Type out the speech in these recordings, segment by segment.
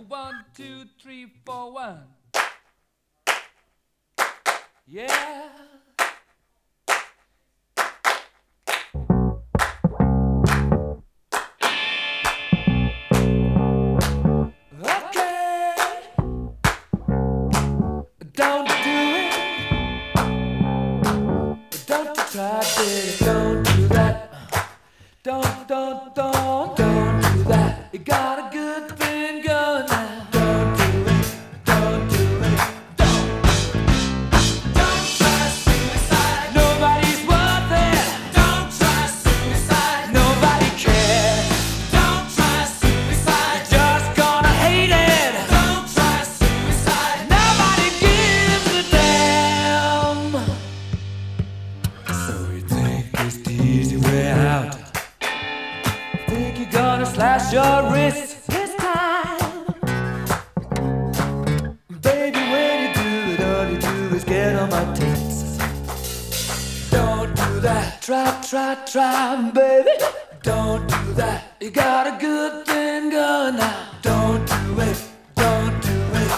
1, 2, 3, 4, 1. Yeah. Okay. Don't do it. Don't try it. Don't do that. Don't do that. You got a good thing going now. Don't do it. Don't do it. Don't try suicide. Nobody's worth it. Don't try suicide. Nobody cares. Don't try suicide. You're just gonna hate it. Don't try suicide. Nobody gives a damn. So you think it's the easy way out. Think you're gonna slash your wrist this time. Baby, when you do it, all you do is get on my tits. Don't do that. Try, baby. Don't do that. You got a good thing going now. Don't do it. Don't do it.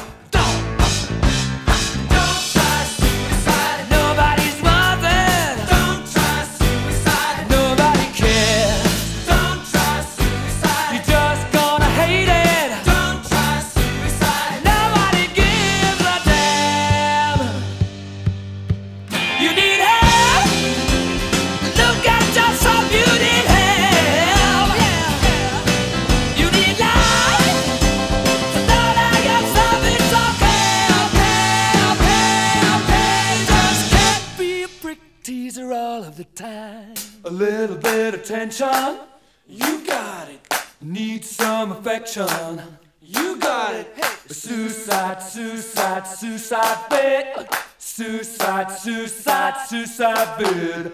Don't try suicide. Nobody's worth it. Don't try suicide. Nobody cares. Don't try suicide. You're just gonna hate it. Don't try suicide. Nobody gives a damn. You need help. Look at yourself. You need help. You need life. So don't hang yourself. It's okay. Just can't be a prick teaser all of the time. A little bit of tension. You got it. Need some affection. You got it. Hey. Suicide bit. Suicide bit.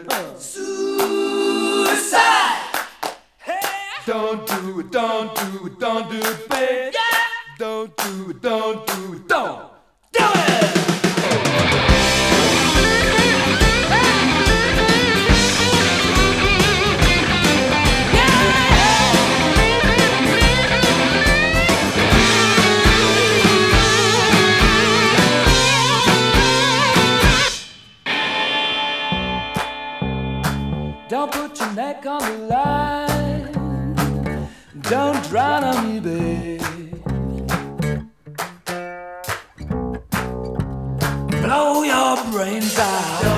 Suicide. Hey. Don't do it, babe. Yeah. Don't do it, don't do it. Don't put your neck on the line. Don't drown on me, babe. Blow your brains out.